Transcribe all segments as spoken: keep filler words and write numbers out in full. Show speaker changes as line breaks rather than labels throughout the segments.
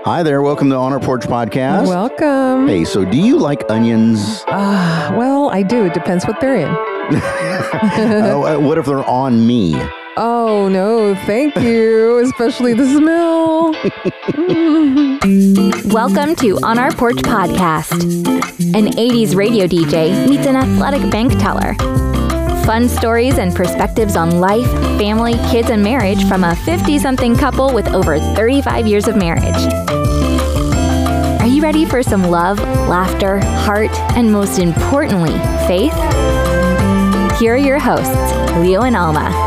Hi there. Welcome to On Our Porch Podcast.
Welcome.
Hey, so do you like onions?
Uh, well, I do. It depends what they're in.
uh, what if they're on me?
Oh, no, thank you. Especially the smell.
Welcome to On Our Porch Podcast. An eighties radio D J meets an athletic bank teller. Fun stories and perspectives on life, family, kids, and marriage from a fifty-something couple with over thirty-five years of marriage. Are you ready for some love, laughter, heart, and most importantly, faith? Here are your hosts, Leo and Alma.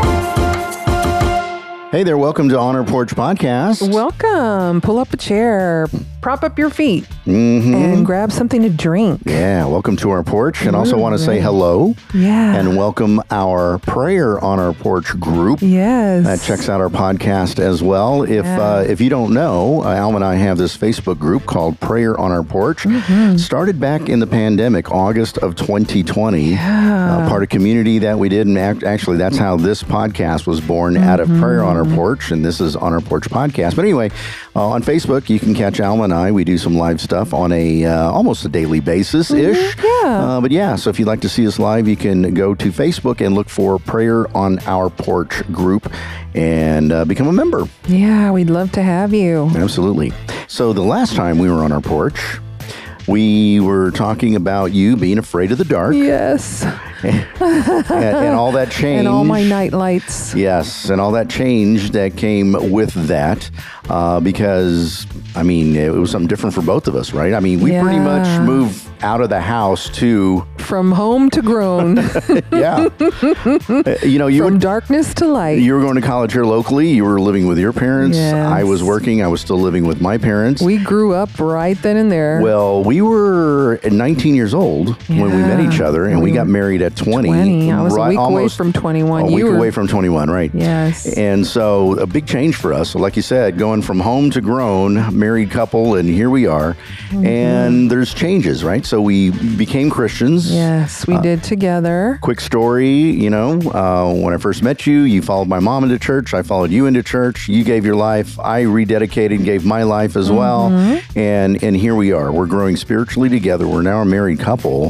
Hey there, welcome to On Our Porch Podcast.
Welcome. Pull up a chair, prop up your feet,
mm-hmm.
and grab something to drink.
Yeah, welcome to our porch. And also want to say hello.
Yeah.
And welcome our Prayer on Our Porch group.
Yes.
That checks out our podcast as well. If
Yeah.
uh, if you don't know, uh, Alma and I have this Facebook group called Prayer on Our Porch. Mm-hmm. Started back in the pandemic, August of twenty twenty.
Yeah.
Uh, part of community that we did. And act- actually, that's how this podcast was born, mm-hmm. out of Prayer on Our Porch. And this is On Our Porch Podcast. But anyway, uh, on Facebook, you can catch Alma and I. We do some live stuff on a uh, almost a daily basis ish.
Mm-hmm. Yeah.
Uh, but yeah, so if you'd like to see us live, you can go to Facebook and look for Prayer on Our Porch group and uh, become a member.
Yeah, we'd love to have you.
Absolutely. So the last time we were on our porch, we were talking about you being afraid of the dark.
Yes.
and, and all that change.
And all my night lights.
Yes, and all that change that came with that, uh, because, I mean, it was something different for both of us, right? I mean, we
Yeah.
pretty much moved out of the house to...
From home to grown.
yeah. Uh, you know, you
From
would,
darkness to light.
you were going to college here locally. You were living with your parents.
Yes.
I was working. I was still living with my parents.
We grew up right then and there.
Well, we were nineteen years old when we met
Yeah.
each other, and we,
We
got
were
married at twenty.
twenty. I was
right,
a week away
almost
from twenty-one.
A
You
week
were
away from twenty-one, right?
Yes.
And so a big change for us. So like you said, going from home to grown, married couple, and here we are.
Mm-hmm.
And there's changes, right? So we became Christians.
Yes, we
Uh,
did together.
Quick story, you know, uh, when I first met you, you followed my mom into church. I followed you into church. You gave your life. I rededicated and gave my life as well.
Mm-hmm.
And and here we are. We're growing spiritually together. We're now a married couple.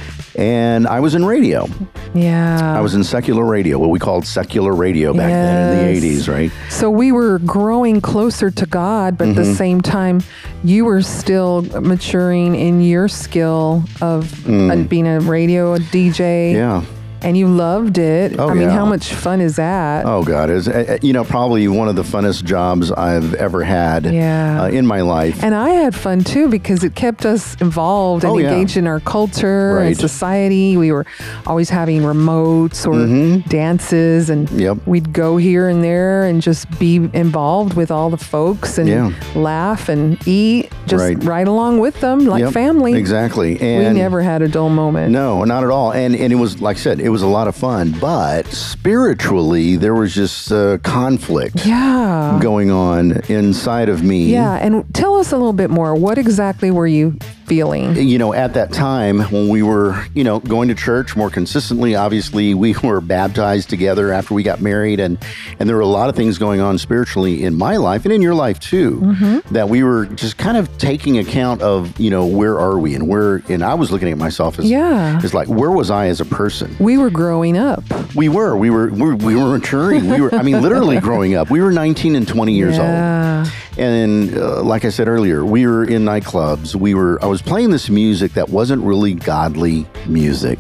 And I was in radio.
Yeah.
I was in secular radio, what we called secular radio back then in the
Yes.
eighties, right?
So we were growing closer to God, but at
Mm-hmm.
the same time, you were still maturing in your skill of uh, being a radio D J.
Mm. Yeah.
And you loved it.
Oh,
I mean,
yeah.
how much fun is that?
Oh, God. It's, uh, you know, probably one of the funnest jobs I've ever had
Yeah.
uh, in my life.
And I had fun too because it kept us involved and
Oh, yeah.
engaged in our culture
Right.
and society. We were always having remotes or dances, and
Yep.
we'd go here and there and just be involved with all the folks and
Yeah.
laugh and eat, just
Right.
right along with them like
Yep,
family.
Exactly.
We
And
never had a dull moment.
No, not at all. And and it was, like I said, it was a lot of fun. But spiritually, there was just uh, conflict
Yeah.
going on inside of me.
Yeah. And tell us a little bit more. What exactly were you feeling?
You know, at that time when we were, you know, going to church more consistently, obviously we were baptized together after we got married, and and there were a lot of things going on spiritually in my life and in your life too, that we were just kind of taking account of, you know, where are we and where, and I was looking at myself as,
Yeah.
as like, where was I as a person?
We were growing up.
We were, we were, we were, we were maturing. We were, I mean, literally growing up. We were nineteen and twenty years old.
Yeah.
And uh, like I said earlier, we were in nightclubs. We were, I was playing this music that wasn't really godly music.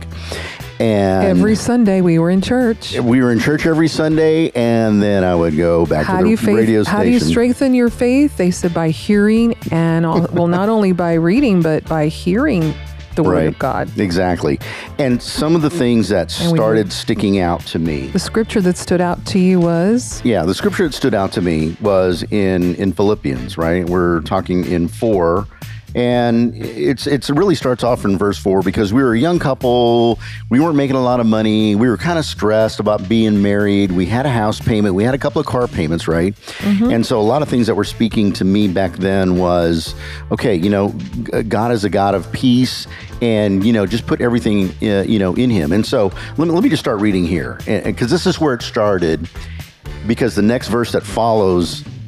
And
Every Sunday we were in church.
we were in church every Sunday, and then I would go back
How
to
do
the
you faith,
radio station.
How do you strengthen your faith? They said by hearing, and all, well, not only by reading, but by hearing the Word
Right.
of God.
Exactly. And some of the things that
And we-
started sticking out to me.
The scripture that stood out to you was?
Yeah, the scripture that stood out to me was in in Philippians, right? We're talking in four. And it's it's it really starts off in verse four because we were a young couple. We weren't making a lot of money. We were kind of stressed about being married. We had a house payment. We had a couple of car payments, right? Mm-hmm. And so a lot of things that were speaking to me back then was, okay, you know, God is a God of peace, and you know, just put everything uh, you know in Him. And so let me let me just start reading here, because this is where it started. Because the next verse that follows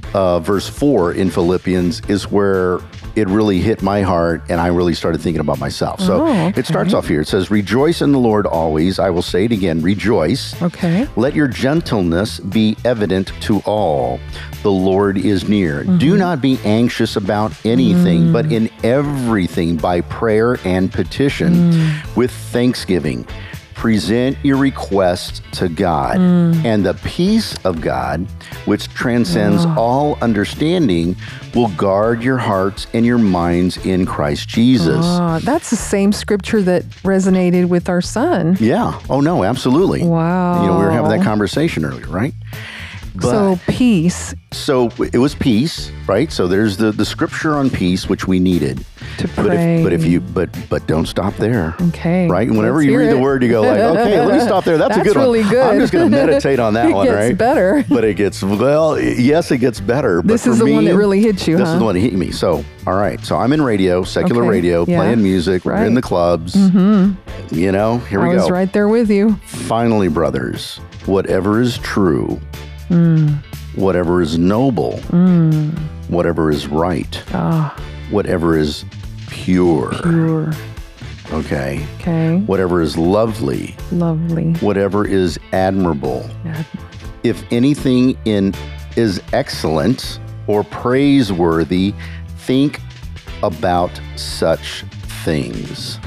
uh, verse four in Philippians is where it really hit my heart, and I really started thinking about myself. So
Oh, okay.
it starts off here. It says, rejoice in the Lord always. I will say it again, rejoice.
Okay.
Let your gentleness be evident to all. The Lord is near. Do not be anxious about anything, but in everything by prayer and petition with thanksgiving. Present your requests to God, and the peace of God, which transcends all understanding, will guard your hearts and your minds in Christ Jesus.
Ah, that's the same scripture that resonated with our son.
Yeah. Oh, no, absolutely.
Wow.
You know, we were having that conversation earlier, right? But,
So peace
so it was peace, right? So there's the, the scripture on peace, which we needed.
to
But
pray.
if, but if you but but don't stop there.
Okay.
Right? And whenever
Let's
you
hear
read the
it.
word, you go like, okay, let me stop there. That's, a
That's
good
really
one.
good.
I'm just going to meditate on that
It
one,
gets
right?
better.
But it gets, well, yes, it gets better. But
This
for
is the
me,
one that really hit you,
This
huh?
is the one that hit me. So, all right. So I'm in radio, secular
Okay,
radio,
yeah.
playing music. We're
Right.
in the clubs. Mm-hmm. You know, here
I
we
was
go.
right there with you.
Finally, brothers, whatever is true, whatever is noble, whatever is right,
Ah,
whatever is pure,
pure.
okay,
Okay.
whatever is lovely,
Lovely.
whatever is admirable,
Yeah.
if anything in is excellent or praiseworthy, think about such things.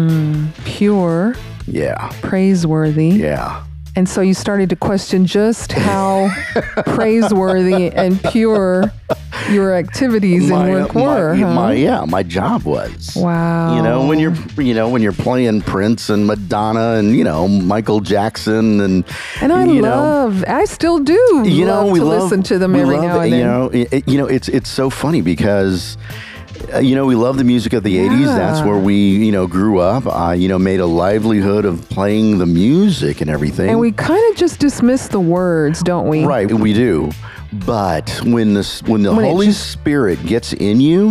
Pure,
Yeah,
praiseworthy.
yeah.
And so you started to question just how praiseworthy and pure your activities and work were.
my,
huh?
my- yeah, my job was.
Wow.
You know, when you're, you know, when you're playing Prince and Madonna and, you know, Michael Jackson and,
And I
you know,
love, I still do
you know,
love
we
to
love,
listen to them
we
every
love
now
it,
and then.
You know, it, it- you know, it's it's so funny because, uh, you know, we love the music of the eighties. That's
Yeah.
where we, you know, grew up. I, you know, made a livelihood of playing the music and everything.
And we kind of just dismiss the words, don't we?
Right, we do. But when the when the
When it
Holy
just-
Spirit gets in you,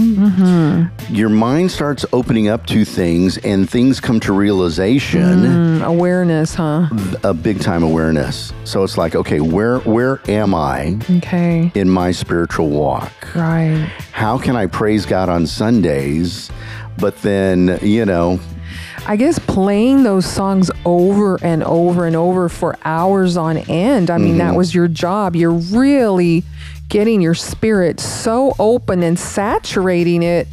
your mind starts opening up to things, and things come to realization.
Mm, awareness, huh?
A big time awareness. So it's like, okay, where where am I
Okay.
in my spiritual walk?
Right.
How can I praise God on Sundays, but then, you know,
I guess playing those songs over and over and over for hours on end. I mean,
Mm-hmm.
that was your job. You're really getting your spirit so open and saturating it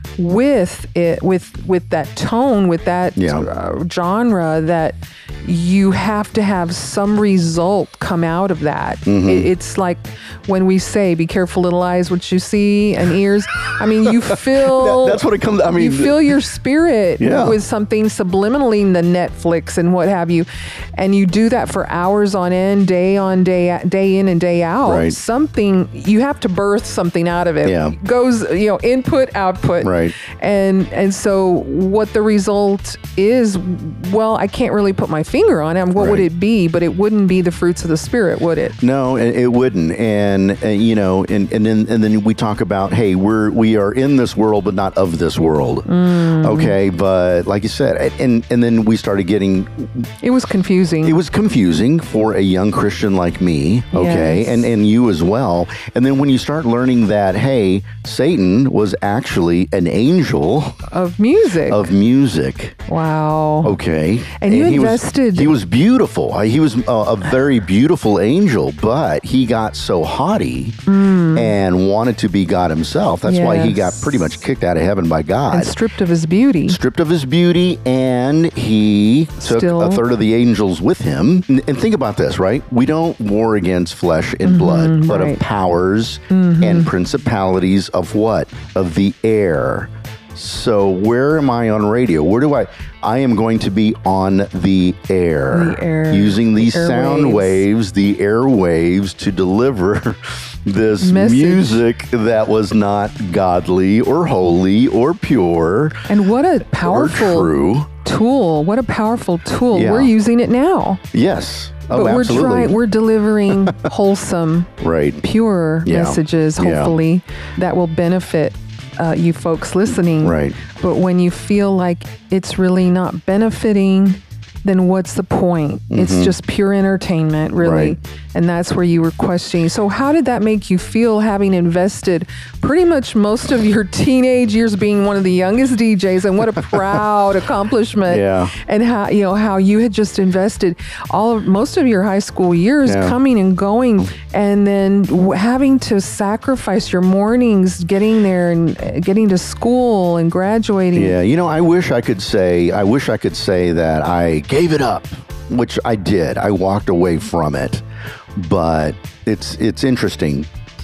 with it, with with that tone, with that
Yeah.
uh, genre, that you have to have some result come out of that.
Mm-hmm.
It, it's like when we say, "Be careful, little eyes, what you see, and ears." I mean, you feel
that- that's what it comes. I mean,
you feel your spirit
Yeah.
with something subliminally in the Netflix and what have you, and you do that for hours on end, day on day, day in and day out.
Right.
Something you have to birth something out of it.
Yeah.
Goes, you know, input, output.
Right.
And and so what the result is, well, I can't really put my finger on it. What would
Right.
it be? But it wouldn't be the fruits of the spirit, would it?
No, it, it wouldn't. And, and you know, and, and then and then we talk about, hey, we're we are in this world, but not of this world. Okay, but like you said, and and then we started getting.
It was confusing.
It was confusing for a young Christian like me. Okay,
Yes.
and and you as well. And then when you start learning that, hey, Satan was actually an angel
of music.
of music.
Wow.
Okay.
And you
he
invested-
Was, he was beautiful. Uh, He was a, a very beautiful angel, but he got so haughty and wanted to be God himself. That's why he got
Yes.
pretty much kicked out of heaven by God.
And stripped of his beauty.
Stripped of his beauty, and he took
Still-
a third of the angels with him. And, and think about this, right? We don't war against flesh and blood, but
right.
of powers and principalities of what? Of the air. So where am I on radio? Where do I? I am going to be on the air,
The air.
using these
The
sound
airwaves.
waves, the airwaves, to deliver this
Message.
music that was not godly or holy or pure
And what a
or
powerful
true.
tool. What a powerful tool.
Yeah.
We're using it now.
Yes. Oh,
but we're
absolutely.
trying we're delivering wholesome,
right.
pure
Yeah.
messages,
Yeah.
hopefully, that will benefit uh, you folks listening.
Right.
But when you feel like it's really not benefiting, then what's the point? It's just pure entertainment, really.
Mm-hmm. Right.
And that's where you were questioning. So how did that make you feel, having invested pretty much most of your teenage years being one of the youngest D Js? And what a proud accomplishment.
Yeah.
And how, you know, how you had just invested all of most of your high school years
Yeah.
coming and going, and then w- having to sacrifice your mornings getting there and uh, getting to school and graduating.
Yeah, you know, I wish I could say, I wish I could say that I gave it up, which I did. I walked away from it. But it's it's interesting.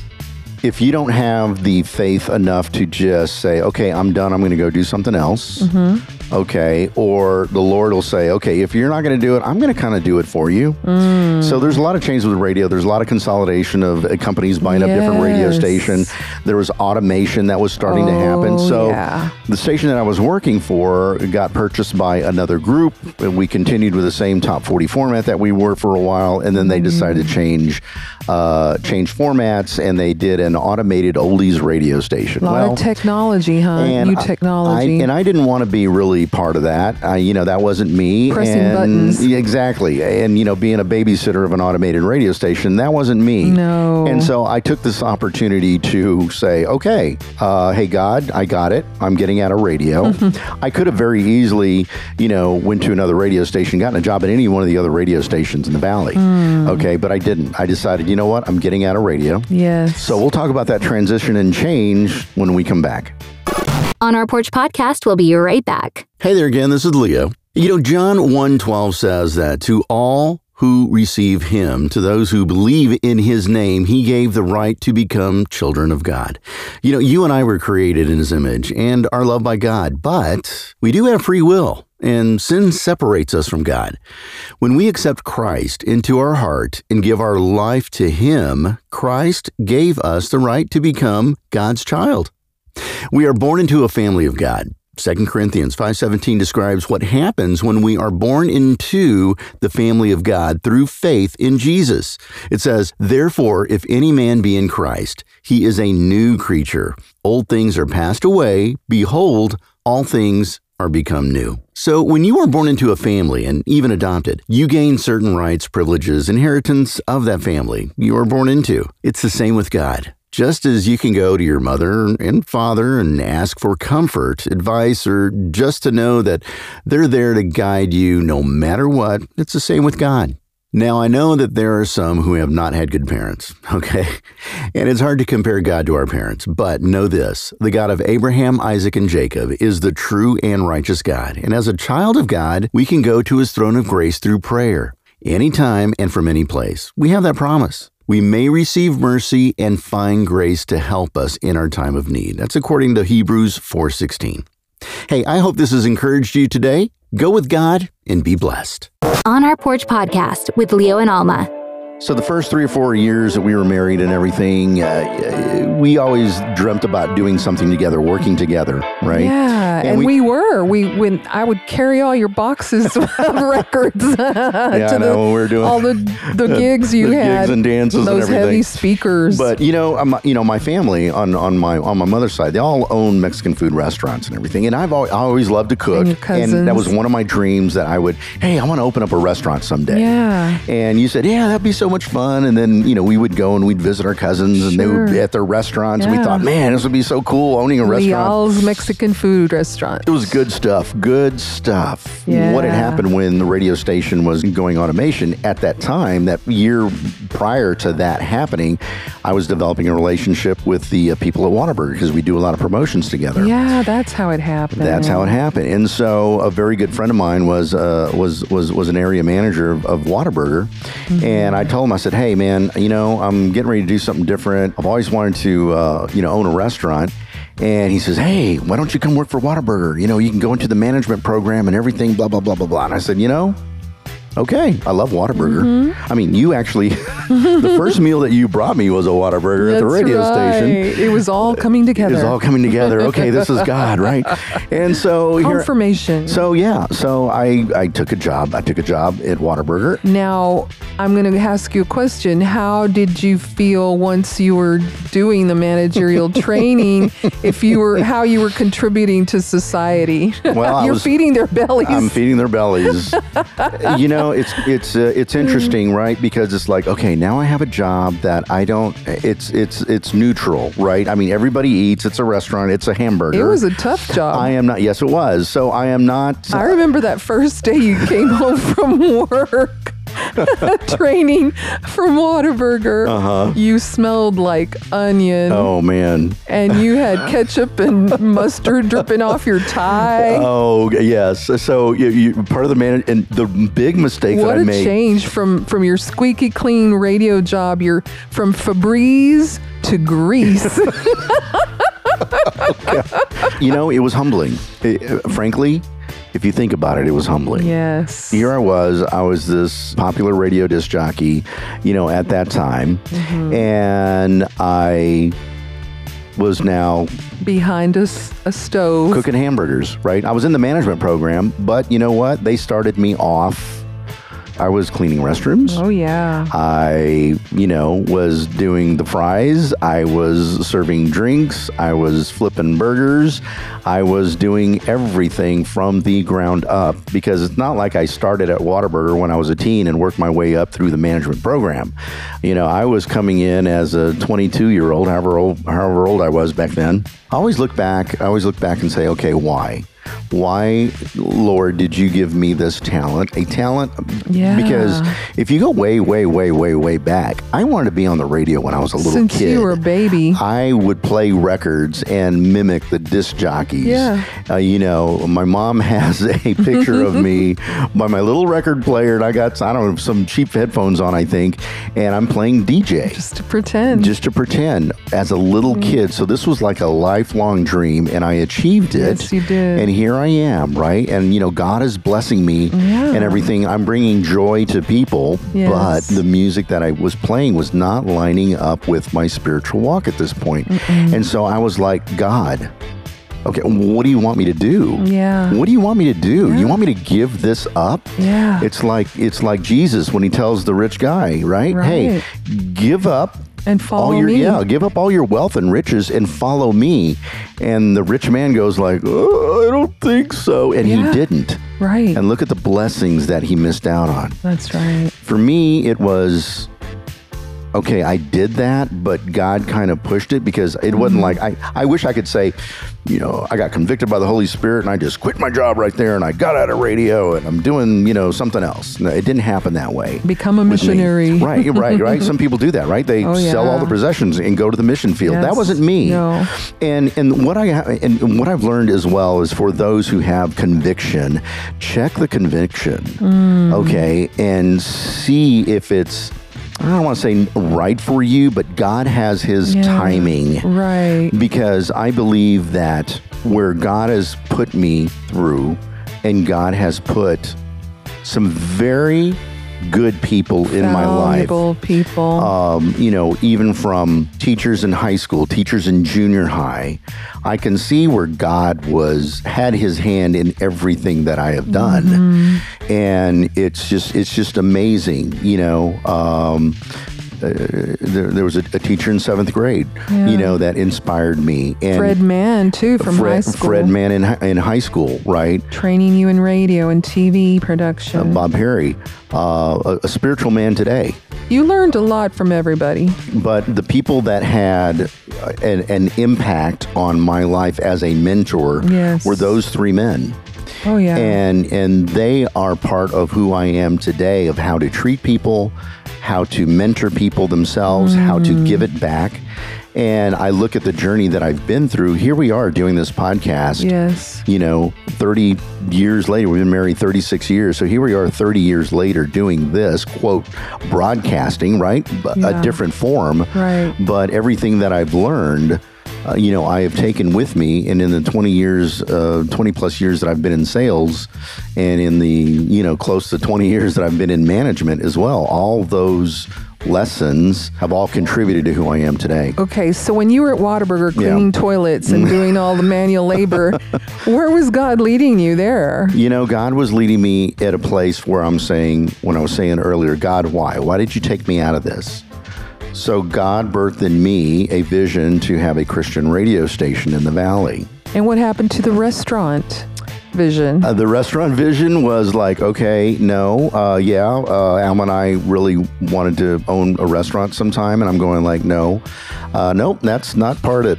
If you don't have the faith enough to just say, okay, I'm done, I'm going to go do something else. Mm-hmm. Okay. Or the Lord will say, okay, if you're not going to do it, I'm going to kind of do it for you. Mm. So there's a lot of changes with radio. There's a lot of consolidation of uh, companies buying yes. up different radio stations. There was automation that was starting
oh,
to happen. So
yeah.
the station that I was working for got purchased by another group. And we continued with the same top forty format that we were for a while. And then they decided mm. to change, uh, change formats, and they did an automated oldies radio station.
A lot
well,
of technology, huh? New technology.
I, and I didn't want to be really part of that. I, you know, that wasn't me.
Pressing
and,
buttons.
Yeah, exactly. And, you know, being a babysitter of an automated radio station, that wasn't me.
No.
And so I took this opportunity to say, okay, uh, hey, God, I got it. I'm getting out of radio. I could have very easily, you know, went to another radio station, gotten a job at any one of the other radio stations in the Valley. Mm. Okay, but I didn't. I decided, you know what? I'm getting out of radio.
Yes.
So we'll talk about that transition and change when we come back.
On Our Porch Podcast, we'll be right back.
Hey there again, this is Leo. You know, John one twelve says that to all who receive him, to those who believe in his name, he gave the right to become children of God. You know, you and I were created in his image and are loved by God, but we do have free will, and sin separates us from God. When we accept Christ into our heart and give our life to him, Christ gave us the right to become God's child. We are born into a family of God. Second Corinthians five seventeen describes what happens when we are born into the family of God through faith in Jesus. It says, therefore, if any man be in Christ, he is a new creature. Old things are passed away. Behold, all things are become new. So when you are born into a family and even adopted, you gain certain rights, privileges, inheritance of that family you are born into. It's the same with God. Just as you can go to your mother and father and ask for comfort, advice, or just to know that they're there to guide you no matter what, it's the same with God. Now, I know that there are some who have not had good parents, okay? And it's hard to compare God to our parents, but know this, the God of Abraham, Isaac, and Jacob is the true and righteous God. And as a child of God, we can go to his throne of grace through prayer, anytime and from any place. We have that promise. We may receive mercy and find grace to help us in our time of need. That's according to Hebrews four sixteen. Hey, I hope this has encouraged you today. Go with God and be blessed.
On Our Porch Podcast with Leo and Alma.
So the first three or four years that we were married and everything, uh, we always dreamt about doing something together, working together, right?
Yeah, and, and we, we were. We when I would carry all your boxes of records
yeah,
to
I know,
the,
when we were doing
all the the gigs you
the
had,
gigs and dances
those
and everything.
heavy speakers.
But you know, um, you know, my family on on my on my mother's side, they all own Mexican food restaurants and everything. And I've always, I always loved to cook,
and,
and that was one of my dreams that I would. Hey, I want to open up a restaurant someday.
Yeah.
And you said, yeah, that'd be so much fun. And then you know, we would go and we'd visit our cousins, and
sure.
they would be at their restaurants.
Yeah.
And we thought, man, this would be so cool owning a restaurant.
Leal's Mexican food restaurant.
It was good stuff. Good stuff.
Yeah.
What had happened when the radio station was going automation at that time, that year prior to that happening, I was developing a relationship with the uh, people at Whataburger because we do a lot of promotions together.
Yeah, that's how it happened.
That's how it happened. And so a very good friend of mine was uh, was was was an area manager of, of Whataburger. Mm-hmm. And I told him, I said, hey, man, you know, I'm getting ready to do something different. I've always wanted to, uh, you know, own a restaurant. And he says, hey, why don't you come work for Whataburger? You know, you can go into the management program and everything, blah, blah, blah, blah, blah. And I said, you know, okay, I love Whataburger. Mm-hmm. I mean, you actually, the first meal that you brought me was a Whataburger at the radio
right.
station.
It was all coming together.
It was all coming together. Okay, this is God, right? And so
confirmation.
Here, so yeah, so I, I took a job. I took a job at Whataburger.
Now, I'm going to ask you a question. How did you feel once you were doing the managerial training? If you were, how you were contributing to society?
Well,
you're
I was,
feeding their bellies.
I'm feeding their bellies. You know. know, it's it's uh, it's interesting, right? Because it's like, okay, now I have a job that I don't. It's it's it's neutral, right? I mean, everybody eats. It's a restaurant. It's a hamburger.
It was a tough job.
I am not. Yes, it was. So I am not.
I remember that first day you came home from work. Training from Whataburger.
Uh-huh.
You smelled like onion.
Oh man.
And you had ketchup and mustard dripping off your tie.
Oh yes. So you, you part of the man and the big mistake
what
that I
a
made.
change from from your squeaky clean radio job. You're from Febreze to Grease.
You know, it was humbling. It, frankly. If you think about it, it was humbling.
Yes.
Here I was. I was this popular radio disc jockey, you know, at that time. Mm-hmm. And I was now
behind us a stove.
Cooking hamburgers, right? I was in the management program, but you know what? They started me off. I was cleaning restrooms.
Oh, yeah.
I, you know, was doing the fries. I was serving drinks. I was flipping burgers. I was doing everything from the ground up because it's not like I started at Whataburger when I was a teen and worked my way up through the management program. You know, I was coming in as a twenty-two-year-old, however old, however old I was back then. I always look back, I always look back and say, okay, why? Why, Lord, did you give me this talent? A talent?
Yeah.
Because if you go way, way, way, way, way back, I wanted to be on the radio when I was a little
Since
kid.
Since you were a baby.
I would play records and mimic the disc jockeys.
Yeah.
Uh, you know, my mom has a picture of me by my little record player, and I got, I don't know, some cheap headphones on, I think, and I'm playing D J.
Just to pretend.
Just to pretend as a little mm. kid. So this was like a lifelong dream, and I achieved it.
Yes, you did.
And here I am, right? And, you know, God is blessing me
yeah.
and everything. I'm bringing joy to people,
yes.
but the music that I was playing was not lining up with my spiritual walk at this point.
Mm-mm.
And so I was like, God, okay, what do you want me to do?
Yeah.
What do you want me to do?
Yeah.
You want me to give this up?
Yeah.
It's like it's like Jesus when he tells the rich guy, right?
Right.
Hey, give up
and follow
all your,
me.
Yeah, give up all your wealth and riches and follow me. And the rich man goes like, oh, I don't think so. And
yeah.
he didn't.
Right.
And look at the blessings that he missed out on.
That's right.
For me, it was, okay, I did that, but God kind of pushed it because it mm-hmm. wasn't like, I, I wish I could say, you know, I got convicted by the Holy Spirit and I just quit my job right there and I got out of radio and I'm doing, you know, something else. No, it didn't happen that way.
Become a missionary.
Right, right, right. Some people do that, right? They
oh, yeah.
sell all the possessions and go to the mission field.
Yes.
That wasn't me.
No.
And and what I and what I've learned as well is for those who have conviction, check the conviction, mm. okay, and see if it's, I don't want to say right for you, but God has his
yeah,
timing.
Right.
Because I believe that where God has put me through and God has put some very good people in my life.
Valuable people.
Um, you know, even from teachers in high school, teachers in junior high, I can see where God was had his hand in everything that I have done. Mm-hmm. And it's just it's just amazing, you know. Um, Uh, there, there was a, a teacher in seventh grade, yeah. you know, that inspired me. And
Fred Mann, too, from
Fred,
high school.
Fred Mann in, in high school, right?
Training you in radio and T V production.
Uh, Bob Perry, uh, a, a spiritual man today.
You learned a lot from everybody.
But the people that had an, an impact on my life as a mentor
yes.
were those three men.
Oh, yeah.
And and they are part of who I am today, of how to treat people, how to mentor people themselves, mm. how to give it back. And I look at the journey that I've been through. Here we are doing this podcast.
Yes.
You know, thirty years later, we've been married thirty-six years. So here we are thirty years later doing this, quote, broadcasting, right? Yeah. A different form.
Right.
But everything that I've learned, Uh, you know, I have taken with me, and in the twenty years, uh, twenty plus years that I've been in sales, and in the, you know, close to twenty years that I've been in management as well, all those lessons have all contributed to who I am today.
Okay, so when you were at Whataburger cleaning
yeah.
toilets and doing all the manual labor, where was God leading you there?
You know, God was leading me at a place where I'm saying, when I was saying earlier, God, why? Why did you take me out of this? So God birthed in me a vision to have a Christian radio station in the Valley.
And what happened to the restaurant? vision?
Uh, the restaurant vision was like, okay, no, uh, yeah, uh, Alma and I really wanted to own a restaurant sometime, and I'm going like, no, uh, nope, that's not part of it.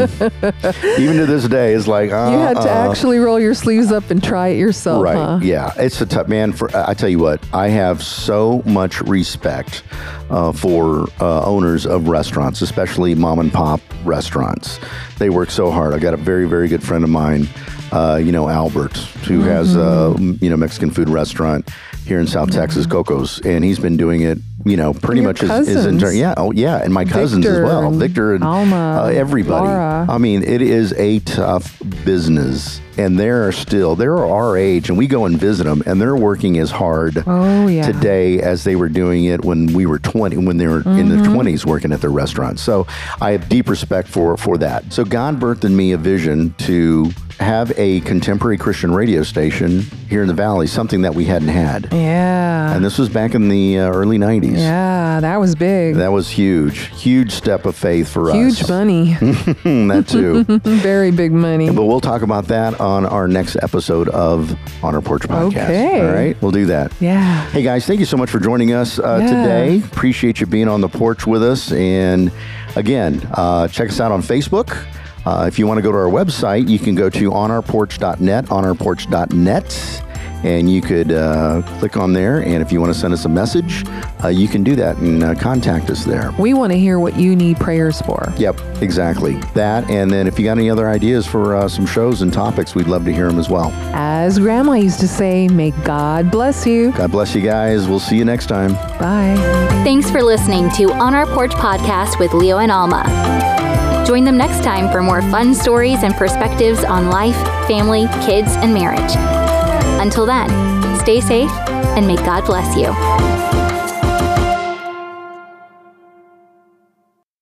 Mm-mm. Even to this day, it's like, uh,
you had to
uh,
actually roll your sleeves up and try it yourself,
right?
huh?
Yeah, it's a tough man. For I tell you what, I have so much respect uh, for uh, owners of restaurants, especially mom and pop restaurants. They work so hard. I got a very, very good friend of mine, uh, you know, Albert, who mm-hmm. has a you know Mexican food restaurant here in South mm-hmm. Texas, Coco's, and he's been doing it, you know, pretty
Your
much his, his entire yeah, oh yeah, and my cousins
Victor
as well,
and
Victor and
Alma,
uh, everybody.
Laura.
I mean, it is a tough business, and they're still they're our age, and we go and visit them, and they're working as hard
oh, yeah.
today as they were doing it when we were twenty, when they were mm-hmm. in their twenties working at their restaurant. So I have deep respect for for that. So God birthed in me a vision to have a contemporary Christian radio station here in the Valley, something that we hadn't had.
Yeah.
And this was back in the uh, early nineties.
Yeah, that was big.
That was huge. Huge step of faith for
huge
us.
Huge money.
That too.
Very big money.
But we'll talk about that on our next episode of On Our Porch Podcast.
Okay.
All right, we'll do that.
Yeah.
Hey guys, thank you so much for joining us uh,
yeah.
today. Appreciate you being on the porch with us. And again, uh, check us out on Facebook. Uh, if you want to go to our website, you can go to on our porch dot net, on our porch dot net, and you could uh, click on there. And if you want to send us a message, uh, you can do that and uh, contact us there.
We want to hear what you need prayers for.
Yep, exactly. That, and then if you got any other ideas for uh, some shows and topics, we'd love to hear them as well.
As Grandma used to say, may God bless you.
God bless you guys. We'll see you next time.
Bye.
Thanks for listening to On Our Porch Podcast with Leo and Alma. Join them next time for more fun stories and perspectives on life, family, kids, and marriage. Until then, stay safe and may God bless you.